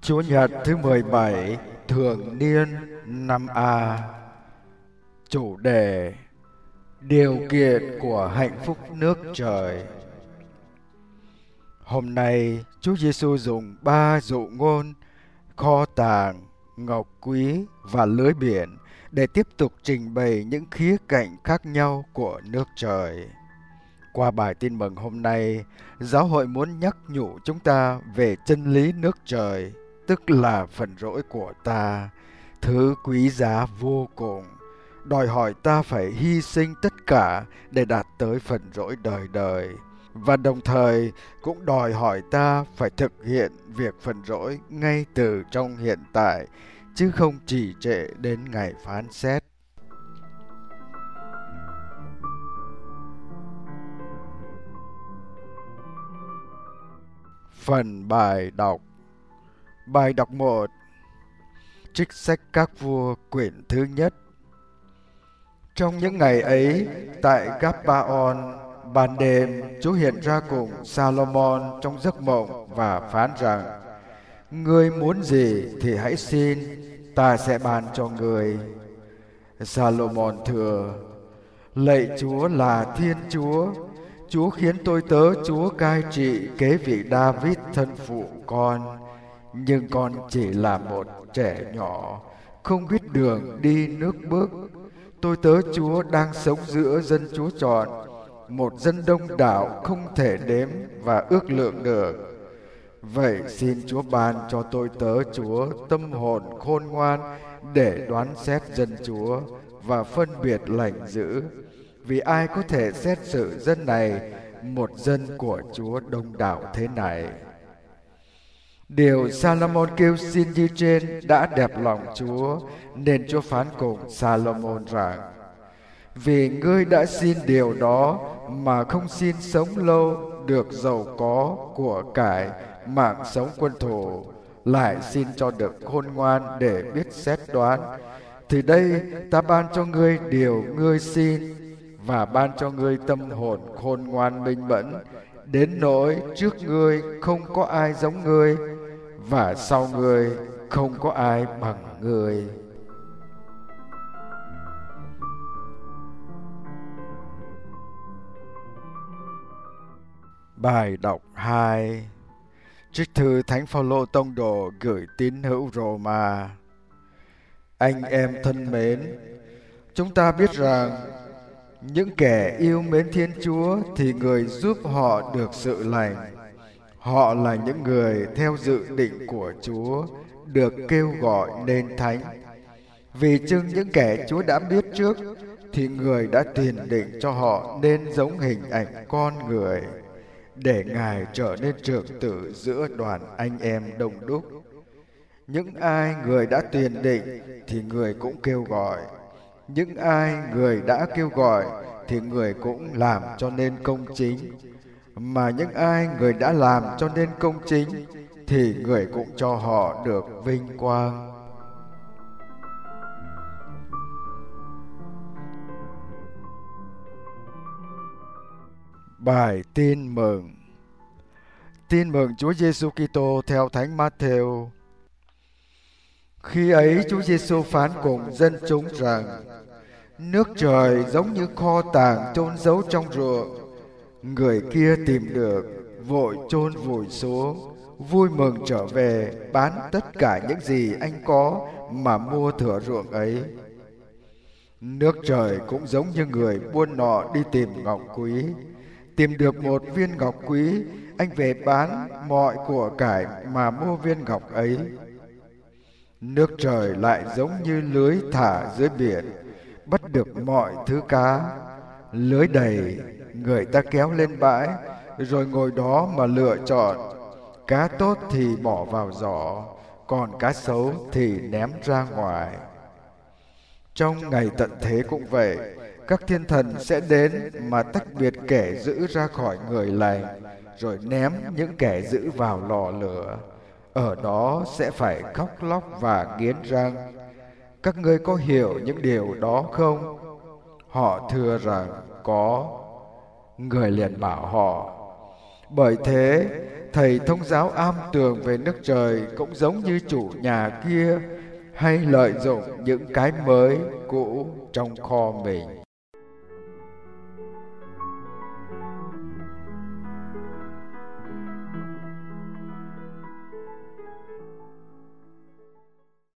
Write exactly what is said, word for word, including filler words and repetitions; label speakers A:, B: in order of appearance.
A: Chủ nhật thứ mười bảy thường niên năm A. Chủ đề: điều kiện của hạnh phúc nước trời. Hôm nay Chúa Giêsu dùng ba dụ ngôn kho tàng, ngọc quý và lưới biển để tiếp tục trình bày những khía cạnh khác nhau của nước trời. Qua bài tin mừng hôm nay, giáo hội muốn nhắc nhủ chúng ta về chân lý nước trời, tức là phần rỗi của ta, thứ quý giá vô cùng, đòi hỏi ta phải hy sinh tất cả để đạt tới phần rỗi đời đời, và đồng thời cũng đòi hỏi ta phải thực hiện việc phần rỗi ngay từ trong hiện tại, chứ không trì trệ đến ngày phán xét. Phần bài đọc. Bài đọc một. Trích sách Các Vua quyển thứ nhất. Trong những ngày ấy, tại Gáp-ba-on, ban đêm, Chúa hiện ra cùng Sa-lô-môn trong giấc mộng và phán rằng: Ngươi muốn gì thì hãy xin, ta sẽ ban cho ngươi. Sa-lô-môn thưa: Lạy Chúa là Thiên Chúa, Chúa khiến tôi tớ Chúa cai trị kế vị David thân phụ con, nhưng con chỉ là một trẻ nhỏ, không biết đường đi nước bước. Tôi tớ Chúa đang sống giữa dân Chúa chọn, một dân đông đảo không thể đếm và ước lượng được. Vậy xin Chúa ban cho tôi tớ Chúa tâm hồn khôn ngoan để đoán xét dân Chúa và phân biệt lành dữ, vì ai có thể xét xử dân này, một dân của Chúa đông đảo thế này. Điều Sa-lô-môn kêu xin như trên đã đẹp lòng Chúa, nên Chúa phán cùng Sa-lô-môn rằng: Vì ngươi đã xin điều đó mà không xin sống lâu, được giàu có, của cải, mạng sống quân thù, lại xin cho được khôn ngoan để biết xét đoán, thì đây ta ban cho ngươi điều ngươi xin, và ban cho ngươi tâm hồn khôn ngoan minh mẫn, đến nỗi trước ngươi không có ai giống ngươi, và sau ngươi không có ai bằng ngươi. Bài đọc hai. Trích thư Thánh Phaolô tông đồ gửi tín hữu Roma. Anh em thân mến, chúng ta biết rằng những kẻ yêu mến Thiên Chúa thì người giúp họ được sự lành. Họ là những người theo dự định của Chúa, được kêu gọi nên thánh. Vì chưng những kẻ Chúa đã biết trước, thì người đã tiền định cho họ nên giống hình ảnh con người, để Ngài trở nên trưởng tử giữa đoàn anh em đông đúc. Những ai người đã tiền định thì người cũng kêu gọi. Những ai người đã kêu gọi thì người cũng làm cho nên công chính. Mà những ai người đã làm cho nên công chính thì người cũng cho họ được vinh quang. Bài tin mừng. Tin mừng Chúa Giêsu Kitô theo Thánh Mát-thêu. Khi ấy Chúa Giêsu phán cùng dân chúng rằng: Nước trời giống như kho tàng chôn giấu trong ruộng. Người kia tìm được, vội chôn vùi xuống, vui mừng trở về, bán tất cả những gì anh có mà mua thửa ruộng ấy. Nước trời cũng giống như người buôn nọ đi tìm ngọc quý. Tìm được một viên ngọc quý, anh về bán mọi của cải mà mua viên ngọc ấy. Nước trời lại giống như lưới thả dưới biển, bắt được mọi thứ cá. Lưới đầy, người ta kéo lên bãi, rồi ngồi đó mà lựa chọn. Cá tốt thì bỏ vào giỏ, còn cá xấu thì ném ra ngoài. Trong ngày tận thế cũng vậy, các thiên thần sẽ đến mà tách biệt kẻ dữ ra khỏi người lành, rồi ném những kẻ dữ vào lò lửa. Ở đó sẽ phải khóc lóc và nghiến răng. Các ngươi có hiểu những điều đó không? Họ thưa rằng có. Người liền bảo họ: Bởi thế, thầy thông giáo am tường về nước trời cũng giống như chủ nhà kia, hay lợi dụng những cái mới cũ trong kho mình.